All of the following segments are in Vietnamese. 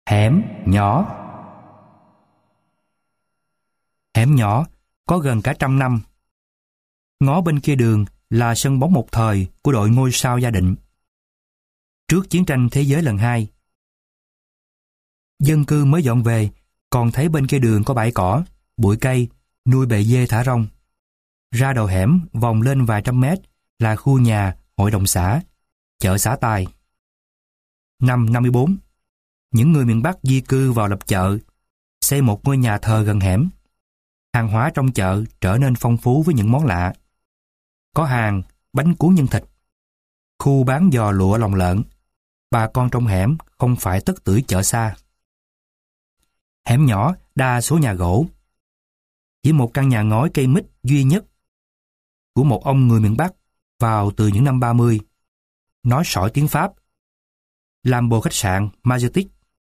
Hẻm nhỏ. Hẻm nhỏ có gần cả 100 năm. Ngó bên kia đường là sân bóng một thời của đội Ngôi Sao Gia Định. Trước chiến tranh thế giới lần 2, dân cư mới dọn về, còn thấy bên kia đường có bãi cỏ, bụi cây, nuôi bầy dê thả rong. Ra đầu hẻm vòng lên vài trăm mét là khu nhà hội đồng xã, chợ xã Tài. Năm 54, những người miền Bắc di cư vào lập chợ, xây một ngôi nhà thờ gần hẻm. Hàng hóa trong chợ trở nên phong phú với những món lạ. Có hàng, bánh cuốn nhân thịt, khu bán giò lụa lòng lợn. Bà con trong hẻm không phải tất tưởi chợ xa. Hẻm nhỏ đa số nhà gỗ. Chỉ một căn nhà ngói cây mít duy nhất của một ông người miền Bắc vào từ những năm 30, nói sỏi tiếng Pháp, làm bồ khách sạn Majestic.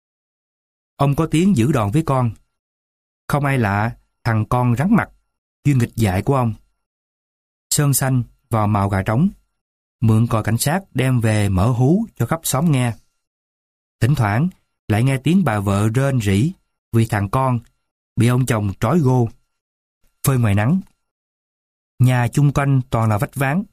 Ông có tiếng giữ đòn với con. Không ai lạ thằng con rắn mặt, chuyên nghịch dại của ông. Sơn xanh vào màu gà trống, mượn còi cảnh sát đem về mở hú cho khắp xóm nghe. Thỉnh thoảng lại nghe tiếng bà vợ rên rỉ vì thằng con bị ông chồng trói gô, phơi ngoài nắng. Nhà chung quanh toàn là vách ván,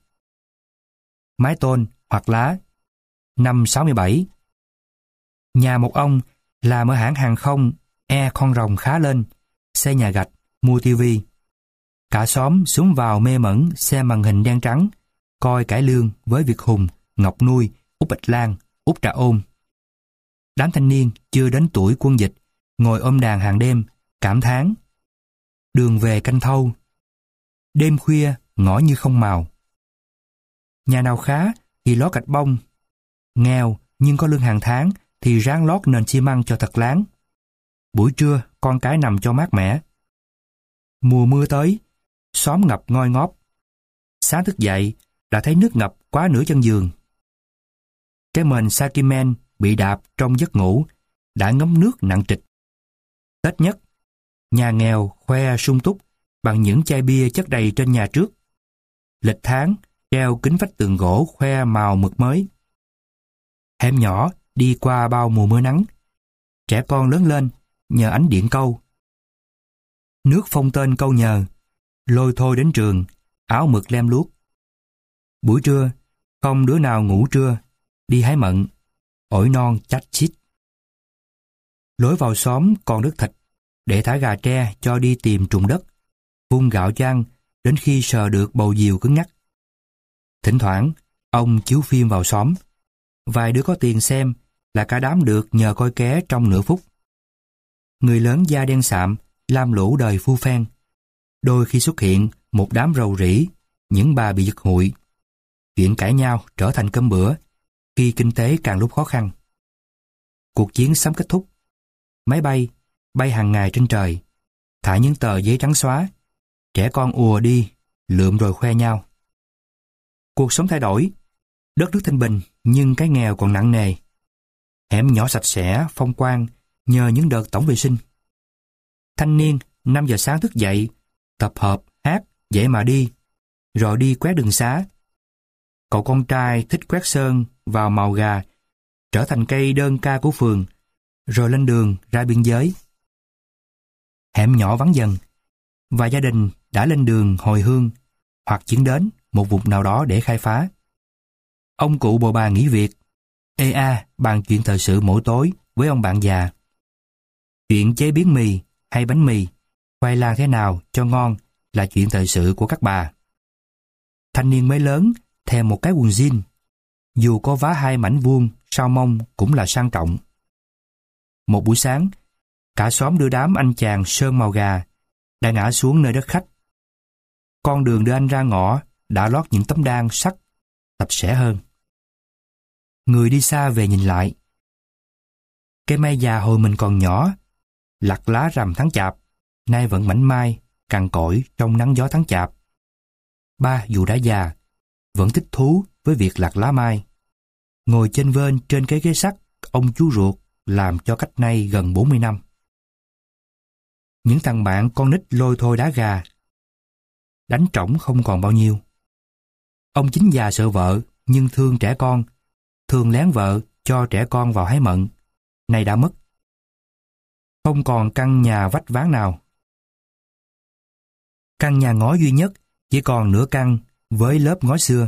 mái tôn hoặc lá. Năm 67, nhà một ông làm ở hãng hàng không Air Con Rồng khá lên, xây nhà gạch, mua tivi. Cả xóm xuống vào mê mẩn xem màn hình đen trắng, coi cải lương với Việt Hùng, Ngọc Nuôi, Út Bạch Lan, Út Trà Ôm. Đám thanh niên chưa đến tuổi quân dịch ngồi ôm đàn hàng đêm, cảm thán. Đường về canh thâu, đêm khuya ngõ như không màu. Nhà nào khá thì lót gạch bông, nghèo nhưng có lương hàng tháng thì ráng lót nền xi măng cho thật láng. Buổi trưa con cái nằm cho mát mẻ. Mùa mưa tới, xóm ngập ngoi ngóp. Sáng thức dậy đã thấy nước ngập quá nửa chân giường. Cái mền Sakimen bị đạp trong giấc ngủ đã ngấm nước nặng trịch. Tết nhất, nhà nghèo khoe sung túc bằng những chai bia chất đầy trên nhà trước. Lịch tháng treo kính vách tường gỗ khoe màu mực mới. Hẻm nhỏ đi qua bao mùa mưa nắng. Trẻ con lớn lên nhờ ánh điện câu. Nước phong tên câu nhờ, lôi thôi đến trường, áo mực lem luốc. Buổi trưa, không đứa nào ngủ trưa, đi hái mận, ổi non chách chít. Lối vào xóm còn đất thịt, để thả gà tre cho đi tìm trùng đất, vung gạo cho ăn đến khi sờ được bầu diều cứng ngắc. Thỉnh thoảng, ông chiếu phim vào xóm. Vài đứa có tiền xem là cả đám được nhờ coi ké trong nửa phút. Người lớn da đen sạm, lam lũ đời phu phen. Đôi khi xuất hiện một đám rầu rĩ, những bà bị giật hụi. Chuyện cãi nhau trở thành cơm bữa khi kinh tế càng lúc khó khăn. Cuộc chiến sắp kết thúc. Máy bay bay hàng ngày trên trời, thả những tờ giấy trắng xóa. Trẻ con ùa đi, lượm rồi khoe nhau. Cuộc sống thay đổi, đất nước thanh bình nhưng cái nghèo còn nặng nề. Hẻm nhỏ sạch sẽ, phong quang nhờ những đợt tổng vệ sinh. Thanh niên 5 giờ sáng thức dậy, tập hợp, hát, dậy mà đi, rồi đi quét đường xá. Cậu con trai thích quét sơn vào màu gà, trở thành cây đơn ca của phường, rồi lên đường ra biên giới. Hẻm nhỏ vắng dần, và gia đình đã lên đường hồi hương hoặc chuyển đến một vùng nào đó để khai phá. Ông cụ bồ bà nghỉ việc, bàn chuyện thời sự mỗi tối với ông bạn già. Chuyện chế biến mì hay bánh mì, khoai lang thế nào cho ngon là chuyện thời sự của các bà. Thanh niên mới lớn thèm một cái quần jean, dù có vá 2 mảnh vuông sau mông cũng là sang trọng. Một buổi sáng, cả xóm đưa đám anh chàng sơn màu gà đã ngã xuống nơi đất khách. Con đường đưa anh ra ngõ đã lót những tấm đan sắt sạch sẽ hơn. Người đi xa về nhìn lại. Cây mai già hồi mình còn nhỏ, lặt lá rằm tháng chạp, nay vẫn mảnh mai, cằn cỗi trong nắng gió tháng chạp. Ba dù đã già, vẫn thích thú với việc lặt lá mai. Ngồi chênh vênh trên cái ghế sắt ông chú ruột làm cho cách nay gần 40 năm. Những thằng bạn con nít lôi thôi đá gà. Đánh trỏng không còn bao nhiêu. Ông chính già sợ vợ nhưng thương trẻ con, thường lén vợ cho trẻ con vào hái mận, nay đã mất. Không còn căn nhà vách ván nào. Căn nhà ngói duy nhất chỉ còn nửa căn với lớp ngói xưa.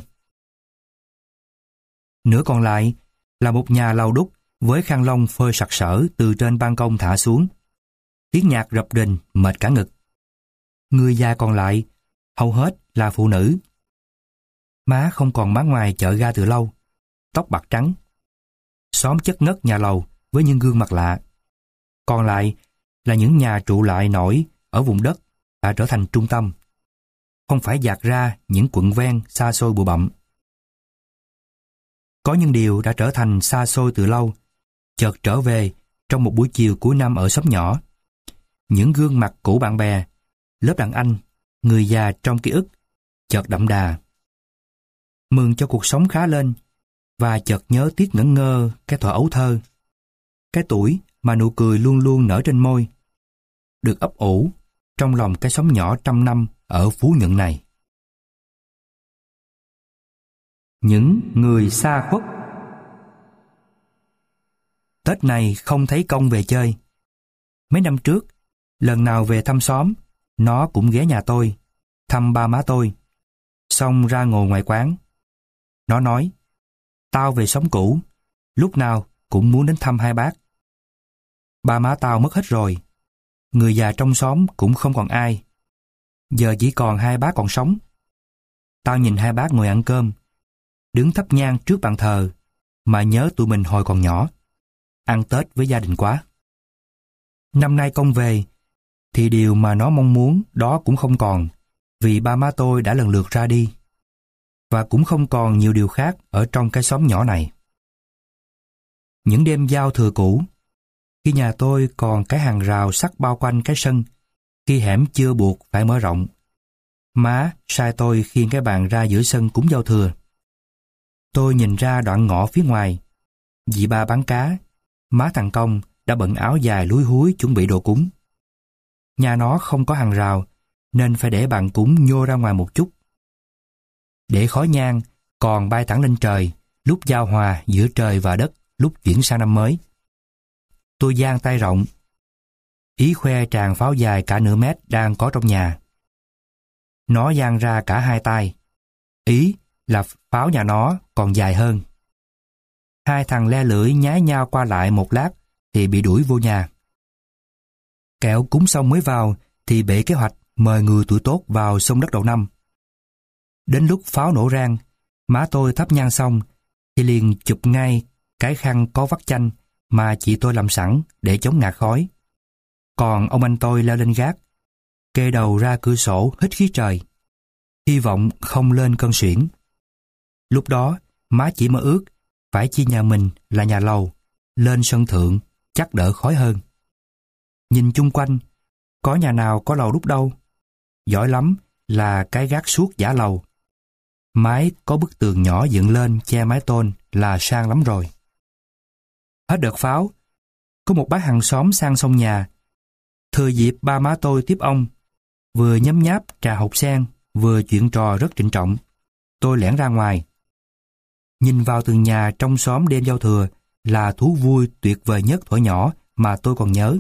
Nửa còn lại là một nhà lầu đúc với khăn lông phơi sặc sỡ từ trên ban công thả xuống. Tiếng nhạc rập rình mệt cả ngực. Người già còn lại hầu hết là phụ nữ. Má không còn bán ngoài chợ ga từ lâu, tóc bạc trắng. Xóm chất ngất nhà lầu với những gương mặt lạ. Còn lại là những nhà trụ lại nổi ở vùng đất đã trở thành trung tâm, không phải dạt ra những quận ven xa xôi bụi bặm. Có những điều đã trở thành xa xôi từ lâu, chợt trở về trong một buổi chiều cuối năm ở xóm nhỏ. Những gương mặt cũ bạn bè, lớp đàn anh, người già trong ký ức, chợt đậm đà. Mừng cho cuộc sống khá lên, và chợt nhớ tiếc ngẩn ngơ cái thuở ấu thơ. Cái tuổi mà nụ cười luôn luôn nở trên môi, được ấp ủ trong lòng cái xóm nhỏ 100 năm ở Phú Nhuận này. Những người xa khuất. Tết này không thấy Công về chơi. Mấy năm trước, lần nào về thăm xóm, nó cũng ghé nhà tôi, thăm ba má tôi, xong ra ngồi ngoài quán. Nó nói, tao về xóm cũ, lúc nào cũng muốn đến thăm hai bác. Ba má tao mất hết rồi, người già trong xóm cũng không còn ai. Giờ chỉ còn hai bác còn sống. Tao nhìn hai bác ngồi ăn cơm, đứng thắp nhang trước bàn thờ, mà nhớ tụi mình hồi còn nhỏ, ăn Tết với gia đình quá. Năm nay Công về, thì điều mà nó mong muốn đó cũng không còn, vì ba má tôi đã lần lượt ra đi. Và cũng không còn nhiều điều khác ở trong cái xóm nhỏ này. Những đêm giao thừa cũ, khi nhà tôi còn cái hàng rào sắt bao quanh cái sân, khi hẻm chưa buộc phải mở rộng, má sai tôi khiêng cái bàn ra giữa sân cúng giao thừa. Tôi nhìn ra đoạn ngõ phía ngoài, dì ba bán cá, má thằng Công đã bận áo dài lúi húi chuẩn bị đồ cúng. Nhà nó không có hàng rào, nên phải để bàn cúng nhô ra ngoài một chút, để khói nhang còn bay thẳng lên trời lúc giao hòa giữa trời và đất lúc chuyển sang năm mới. Tôi dang tay rộng, ý khoe tràng pháo dài cả nửa mét đang có trong nhà. Nó dang ra cả hai tay, ý là pháo nhà nó còn dài hơn. Hai thằng le lưỡi nhái nhau qua lại một lát thì bị đuổi vô nhà. Kẹo cúng xong mới vào thì bể kế hoạch mời người tuổi tốt vào xông đất đầu năm. Đến lúc pháo nổ rang, má tôi thắp nhang xong thì liền chụp ngay cái khăn có vắt chanh mà chị tôi làm sẵn để chống ngạt khói. Còn ông anh tôi leo lên gác, kê đầu ra cửa sổ hít khí trời, hy vọng không lên cơn suyễn. Lúc đó, má chỉ mơ ước phải chi nhà mình là nhà lầu, lên sân thượng chắc đỡ khói hơn. Nhìn chung quanh, có nhà nào có lầu đúc đâu. Giỏi lắm là cái gác suốt giả lầu. Mái có bức tường nhỏ dựng lên che mái tôn là sang lắm rồi. Hết đợt pháo, có một bác hàng xóm sang sông nhà. Thừa dịp ba má tôi tiếp ông, vừa nhấm nháp trà hột sen, vừa chuyện trò rất trịnh trọng. Tôi lẻn ra ngoài. Nhìn vào từng nhà trong xóm đêm giao thừa là thú vui tuyệt vời nhất thuở nhỏ mà tôi còn nhớ.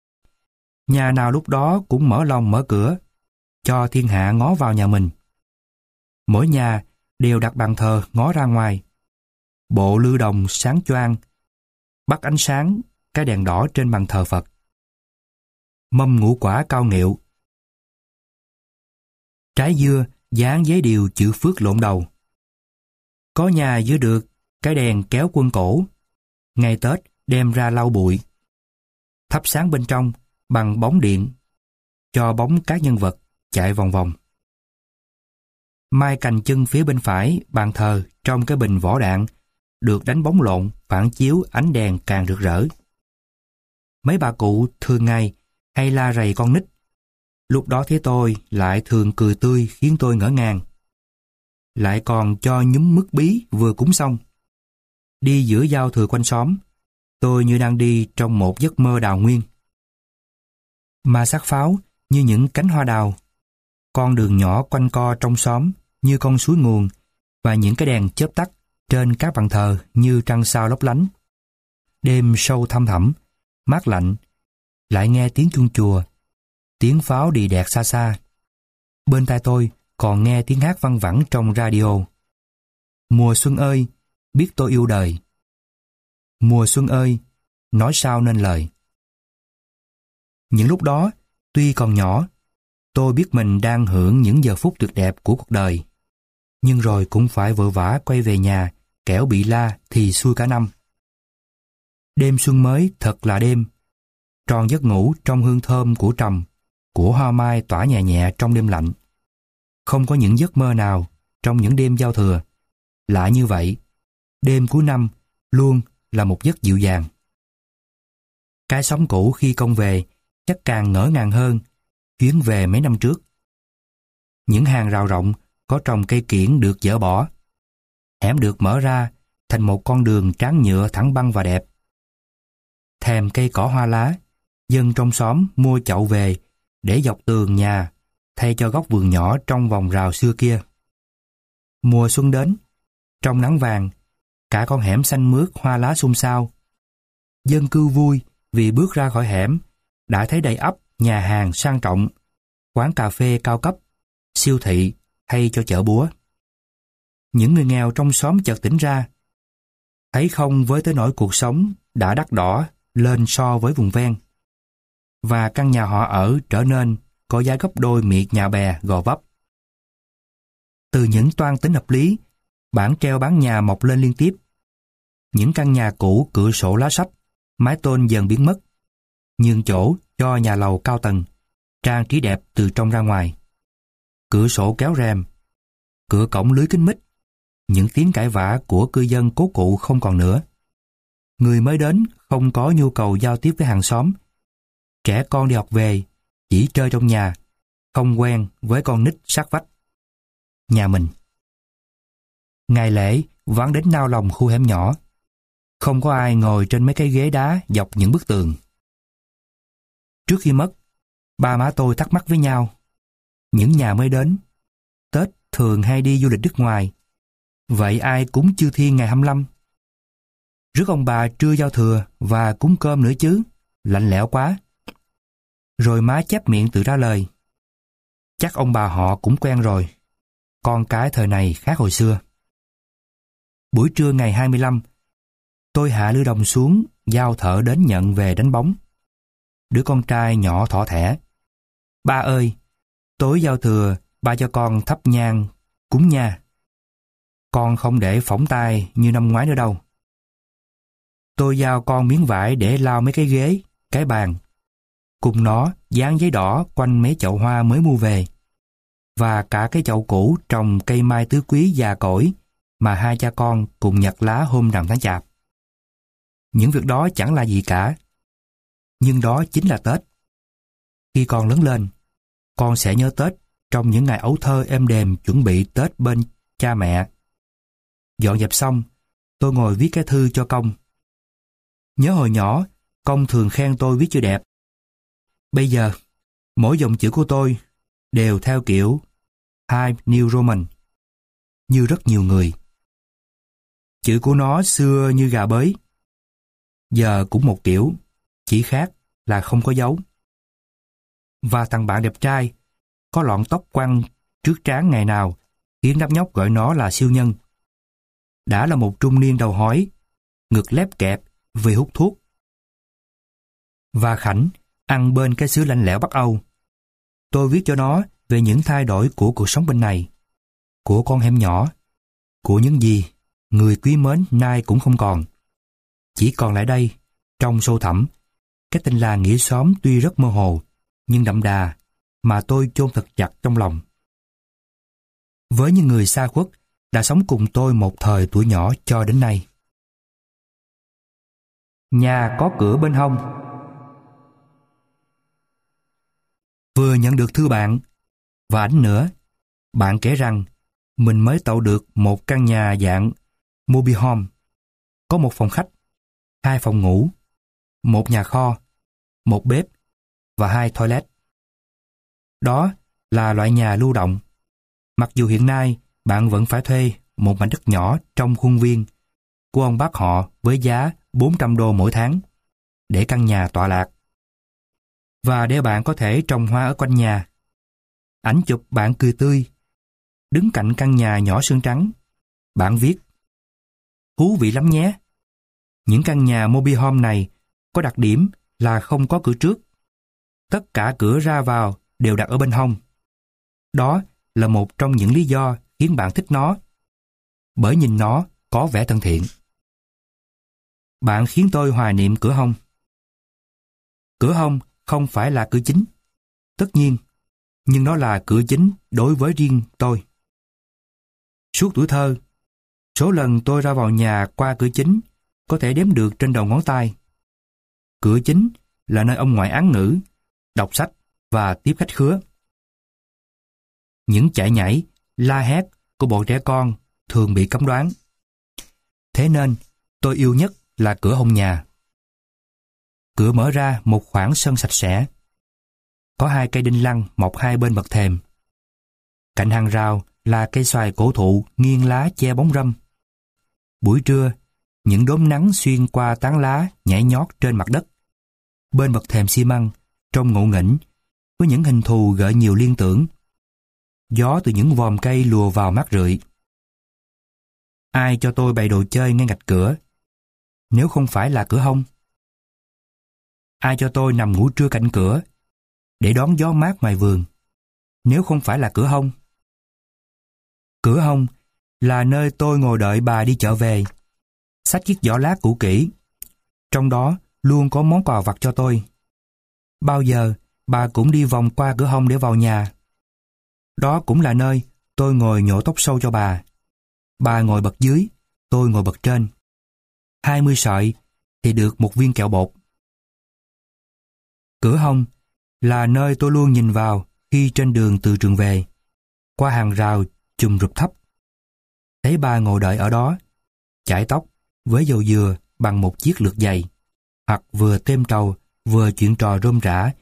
Nhà nào lúc đó cũng mở lòng mở cửa, cho thiên hạ ngó vào nhà mình. Mỗi nhà đều đặt bàn thờ ngó ra ngoài. Bộ lư đồng sáng choang, bắt ánh sáng cái đèn đỏ trên bàn thờ Phật. Mâm ngũ quả cao nghệu. Trái dưa dán giấy điều chữ phước lộn đầu. Có nhà giữ được cái đèn kéo quân cổ, ngày Tết đem ra lau bụi. Thắp sáng bên trong bằng bóng điện, cho bóng các nhân vật chạy vòng vòng. Mai cành chân phía bên phải bàn thờ trong cái bình vỏ đạn được đánh bóng lộn phản chiếu ánh đèn càng rực rỡ. Mấy bà cụ thường ngày hay la rầy con nít, lúc đó thấy tôi lại thường cười tươi khiến tôi ngỡ ngàng. Lại còn cho nhúm mứt bí vừa cúng xong. Đi giữa giao thừa quanh xóm, tôi như đang đi trong một giấc mơ đào nguyên. Mà xác pháo như những cánh hoa đào. Con đường nhỏ quanh co trong xóm như con suối nguồn, và những cái đèn chớp tắt trên các bàn thờ như trăng sao lấp lánh. Đêm sâu thăm thẳm, mát lạnh, lại nghe tiếng chuông chùa, tiếng pháo đì đẹt xa xa. Bên tai tôi còn nghe tiếng hát văng vẳng trong radio. Mùa xuân ơi, biết tôi yêu đời. Mùa xuân ơi, nói sao nên lời. Những lúc đó, tuy còn nhỏ, tôi biết mình đang hưởng những giờ phút tuyệt đẹp của cuộc đời. Nhưng rồi cũng phải vội vã quay về nhà, kẻo bị la thì xui cả năm. Đêm xuân mới thật là đêm. Tròn giấc ngủ trong hương thơm của trầm, của hoa mai tỏa nhẹ nhẹ trong đêm lạnh. Không có những giấc mơ nào trong những đêm giao thừa. Lạ như vậy, đêm cuối năm luôn là một giấc dịu dàng. Cái sống cũ khi công về chắc càng ngỡ ngàng hơn chuyến về mấy năm trước. Những hàng rào rộng có trồng cây kiểng được dỡ bỏ. Hẻm được mở ra thành một con đường tráng nhựa thẳng băng và đẹp. Thèm cây cỏ hoa lá, dân trong xóm mua chậu về để dọc tường nhà thay cho góc vườn nhỏ trong vòng rào xưa kia. Mùa xuân đến, trong nắng vàng, cả con hẻm xanh mướt hoa lá xum xao. Dân cư vui vì bước ra khỏi hẻm đã thấy đầy ắp nhà hàng sang trọng, quán cà phê cao cấp, siêu thị hay cho chợ búa. Những người nghèo trong xóm chợt tỉnh ra, thấy không với tới nỗi cuộc sống đã đắt đỏ lên so với vùng ven. Và căn nhà họ ở trở nên có giá gấp đôi miệt nhà bè Gò Vấp. Từ những toan tính hợp lý, bảng treo bán nhà mọc lên liên tiếp. Những căn nhà cũ cửa sổ lá sách, mái tôn dần biến mất, nhường chỗ cho nhà lầu cao tầng, trang trí đẹp từ trong ra ngoài. Cửa sổ kéo rèm, cửa cổng lưới kính mít, những tiếng cãi vã của cư dân cố cụ không còn nữa. Người mới đến không có nhu cầu giao tiếp với hàng xóm. Trẻ con đi học về, chỉ chơi trong nhà, không quen với con nít sát vách. Nhà mình. Ngày lễ vắng đến nao lòng khu hẻm nhỏ. Không có ai ngồi trên mấy cái ghế đá dọc những bức tường. Trước khi mất, ba má tôi thắc mắc với nhau. Những nhà mới đến, Tết thường hay đi du lịch nước ngoài. Vậy ai cúng chư thiên ngày 25? Rước ông bà trưa giao thừa và cúng cơm nữa chứ, lạnh lẽo quá. Rồi má chép miệng tự ra lời. Chắc ông bà họ cũng quen rồi. Con cái thời này khác hồi xưa. Buổi trưa ngày 25, tôi hạ lư đồng xuống, giao thợ đến nhận về đánh bóng. Đứa con trai nhỏ thỏ thẻ. Ba ơi, tối giao thừa, ba cho con thắp nhang, cúng nha. Con không để phỏng tay như năm ngoái nữa đâu. Tôi giao con miếng vải để lau mấy cái ghế, cái bàn. Cùng nó dán giấy đỏ quanh mấy chậu hoa mới mua về. Và cả cái chậu cũ trồng cây mai tứ quý già cỗi mà hai cha con cùng nhặt lá hôm rằm tháng chạp. Những việc đó chẳng là gì cả. Nhưng đó chính là Tết. Khi con lớn lên, con sẽ nhớ Tết trong những ngày ấu thơ êm đềm chuẩn bị Tết bên cha mẹ. Dọn dẹp xong, tôi ngồi viết cái thư cho Công. Nhớ hồi nhỏ, Công thường khen tôi viết chữ đẹp. Bây giờ, mỗi dòng chữ của tôi đều theo kiểu Times New Roman, như rất nhiều người. Chữ của nó xưa như gà bới. Giờ cũng một kiểu, chỉ khác là không có dấu. Và thằng bạn đẹp trai, có lọn tóc quăn trước trán ngày nào, khiến đám nhóc gọi nó là siêu nhân. Đã là một trung niên đầu hói, ngực lép kẹp vì hút thuốc. Và Khảnh ăn bên cái xứ lạnh lẽo Bắc Âu. Tôi viết cho nó về những thay đổi của cuộc sống bên này, của con hẻm nhỏ, của những gì người quý mến nay cũng không còn. Chỉ còn lại đây, trong sâu thẳm, cái tình làng nghĩa xóm tuy rất mơ hồ, nhưng đậm đà, mà tôi chôn thật chặt trong lòng. Với những người xa khuất, đã sống cùng tôi một thời tuổi nhỏ cho đến nay. Nhà có cửa bên hông. Vừa nhận được thư bạn, và ảnh nữa, bạn kể rằng mình mới tậu được một căn nhà dạng mobile home, có một phòng khách, 2 phòng ngủ, một nhà kho, một bếp và 2 toilet. Đó là loại nhà lưu động. Mặc dù hiện nay bạn vẫn phải thuê một mảnh đất nhỏ trong khuôn viên của ông bác họ với giá $400 mỗi tháng để căn nhà tọa lạc. và đeo bạn có thể trồng hoa ở quanh nhà. Ảnh chụp bạn cười tươi, đứng cạnh căn nhà nhỏ sơn trắng. Bạn viết: thú vị lắm nhé. Những căn nhà mobile home này có đặc điểm là không có cửa trước. Tất cả cửa ra vào đều đặt ở bên hông. Đó là một trong những lý do khiến bạn thích nó, bởi nhìn nó có vẻ thân thiện. Bạn khiến tôi hoài niệm cửa hông. Cửa hông không phải là cửa chính, tất nhiên, nhưng nó là cửa chính đối với riêng tôi. Suốt tuổi thơ, số lần tôi ra vào nhà qua cửa chính có thể đếm được trên đầu ngón tay. Cửa chính là nơi ông ngoại án ngữ, đọc sách và tiếp khách khứa. Những chạy nhảy, la hét của bọn trẻ con thường bị cấm đoán. Thế nên, tôi yêu nhất là cửa hông nhà. Cửa mở ra một khoảng sân sạch sẽ. Có 2 cây đinh lăng mọc hai bên bậc thềm. Cạnh hàng rào là cây xoài cổ thụ nghiêng lá che bóng râm. Buổi trưa, những đốm nắng xuyên qua tán lá nhảy nhót trên mặt đất. Bên bậc thềm xi măng, trông ngộ nghĩnh, với những hình thù gợi nhiều liên tưởng. Gió từ những vòm cây lùa vào mát rượi. Ai cho tôi bày đồ chơi ngay ngạch cửa, nếu không phải là cửa hông? Ai cho tôi nằm ngủ trưa cạnh cửa, để đón gió mát ngoài vườn, nếu không phải là cửa hông? Cửa hông là nơi tôi ngồi đợi bà đi chợ về, xách chiếc giỏ lát cũ kỹ. Trong đó luôn có món quà vặt cho tôi. Bao giờ bà cũng đi vòng qua cửa hông để vào nhà. Đó cũng là nơi tôi ngồi nhổ tóc sâu cho bà. Bà ngồi bậc dưới, tôi ngồi bậc trên. 20 sợi thì được một viên kẹo bột. Cửa hông là nơi tôi luôn nhìn vào khi trên đường từ trường về, qua hàng rào chùm rụp thấp. Thấy bà ngồi đợi ở đó, chải tóc với dầu dừa bằng một chiếc lược dày, hoặc vừa têm trầu vừa chuyện trò rôm rả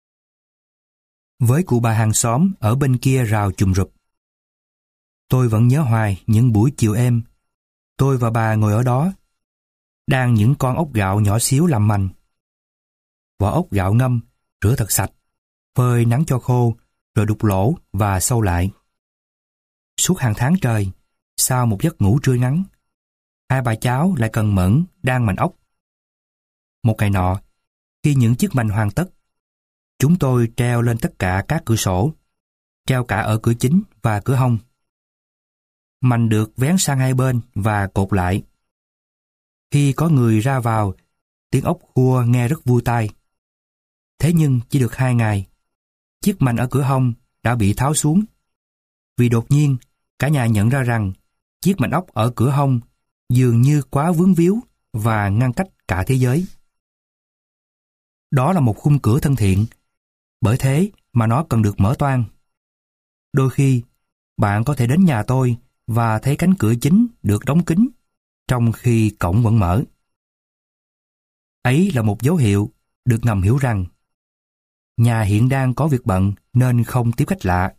với cụ bà hàng xóm ở bên kia rào chùm rụp. Tôi vẫn nhớ hoài những buổi chiều êm, tôi và bà ngồi ở đó, đang những con ốc gạo nhỏ xíu làm mành. Vỏ ốc gạo ngâm, rửa thật sạch, phơi nắng cho khô, rồi đục lỗ và sâu lại. Suốt hàng tháng trời, sau một giấc ngủ trưa ngắn, hai bà cháu lại cần mẫn đan mành ốc. Một ngày nọ, khi những chiếc mành hoàn tất, chúng tôi treo lên tất cả các cửa sổ, treo cả ở cửa chính và cửa hông. Mành được vén sang hai bên và cột lại. Khi có người ra vào, tiếng ốc khua nghe rất vui tai. Thế nhưng chỉ được 2 ngày, chiếc mành ở cửa hông đã bị tháo xuống. Vì đột nhiên, cả nhà nhận ra rằng chiếc mành ốc ở cửa hông dường như quá vướng víu và ngăn cách cả thế giới. Đó là một khung cửa thân thiện, bởi thế mà nó cần được mở toang. Đôi khi, bạn có thể đến nhà tôi và thấy cánh cửa chính được đóng kín, trong khi cổng vẫn mở. Ấy là một dấu hiệu được ngầm hiểu rằng nhà hiện đang có việc bận nên không tiếp khách lạ.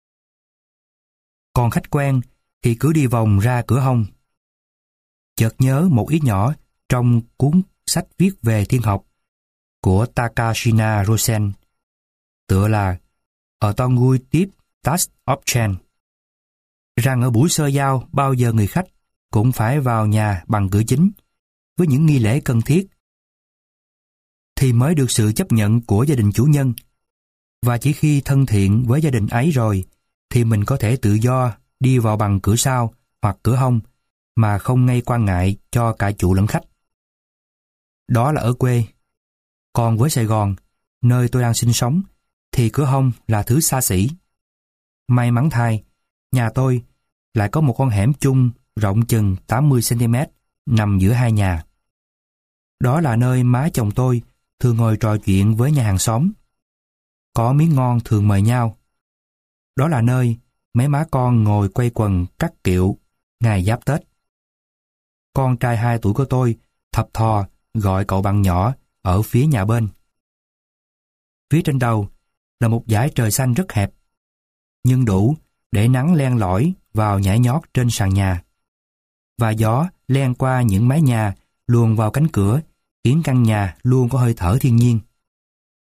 Còn khách quen thì cứ đi vòng ra cửa hông. Chợt nhớ một ý nhỏ trong cuốn sách viết về thiên học của Takashina Rosen, tựa là A Intuitive Task of Change, rằng ở buổi sơ giao bao giờ người khách cũng phải vào nhà bằng cửa chính, với những nghi lễ cần thiết, thì mới được sự chấp nhận của gia đình chủ nhân. Và chỉ khi thân thiện với gia đình ấy rồi, thì mình có thể tự do đi vào bằng cửa sau hoặc cửa hông, mà không gây quan ngại cho cả chủ lẫn khách. Đó là ở quê. Còn với Sài Gòn, nơi tôi đang sinh sống, thì cửa hông là thứ xa xỉ. May mắn thay, nhà tôi lại có một con hẻm chung rộng chừng 80 cm nằm giữa hai nhà. Đó là nơi má chồng tôi thường ngồi trò chuyện với nhà hàng xóm. Có miếng ngon thường mời nhau. Đó là nơi mấy má con ngồi quây quần cắt kiệu ngày giáp Tết. Con trai 2 tuổi của tôi thập thò gọi cậu bạn nhỏ ở phía nhà bên. Phía trên đầu là một dải trời xanh rất hẹp, nhưng đủ để nắng len lỏi vào nhảy nhót trên sàn nhà, và gió len qua những mái nhà luồn vào cánh cửa, khiến căn nhà luôn có hơi thở thiên nhiên.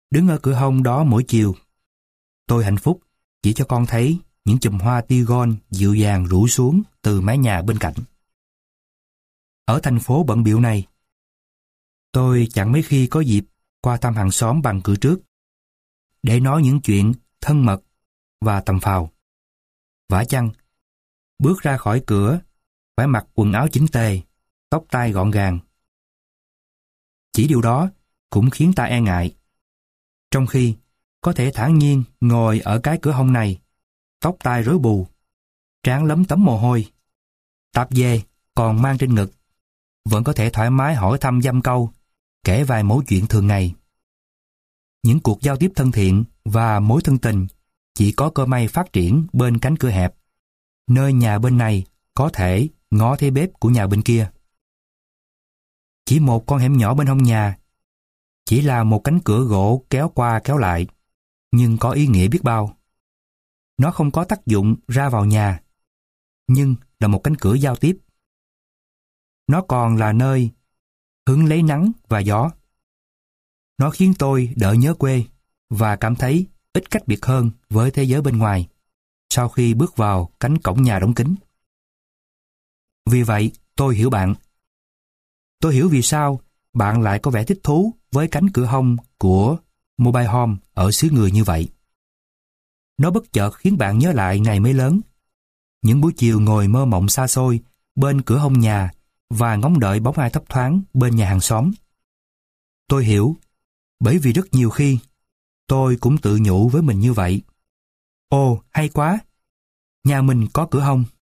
Đứng ở cửa hông đó mỗi chiều, tôi hạnh phúc chỉ cho con thấy những chùm hoa tigon dịu dàng rủ xuống từ mái nhà bên cạnh. Ở thành phố bận bịu này, tôi chẳng mấy khi có dịp qua thăm hàng xóm bằng cửa trước để nói những chuyện thân mật và tầm phào. Vả chăng, bước ra khỏi cửa phải mặc quần áo chỉnh tề, tóc tai gọn gàng. Chỉ điều đó cũng khiến ta e ngại. Trong khi có thể thản nhiên ngồi ở cái cửa hông này, tóc tai rối bù, trán lấm tấm mồ hôi, tạp dề còn mang trên ngực, vẫn có thể thoải mái hỏi thăm dăm câu, kể vài mẩu chuyện thường ngày. Những cuộc giao tiếp thân thiện và mối thân tình chỉ có cơ may phát triển bên cánh cửa hẹp, nơi nhà bên này có thể ngó thấy bếp của nhà bên kia. Chỉ một con hẻm nhỏ bên hông nhà, chỉ là một cánh cửa gỗ kéo qua kéo lại, nhưng có ý nghĩa biết bao. Nó không có tác dụng ra vào nhà, nhưng là một cánh cửa giao tiếp. Nó còn là nơi hứng lấy nắng và gió. Nó khiến tôi đỡ nhớ quê và cảm thấy ít cách biệt hơn với thế giới bên ngoài sau khi bước vào cánh cổng nhà đóng kín. Vì vậy, tôi hiểu bạn. Tôi hiểu vì sao bạn lại có vẻ thích thú với cánh cửa hông của Mobile Home ở xứ người như vậy. Nó bất chợt khiến bạn nhớ lại ngày mới lớn, những buổi chiều ngồi mơ mộng xa xôi bên cửa hông nhà và ngóng đợi bóng ai thấp thoáng bên nhà hàng xóm. Tôi hiểu, bởi vì rất nhiều khi tôi cũng tự nhủ với mình như vậy. Ồ, hay quá, nhà mình có cửa hông.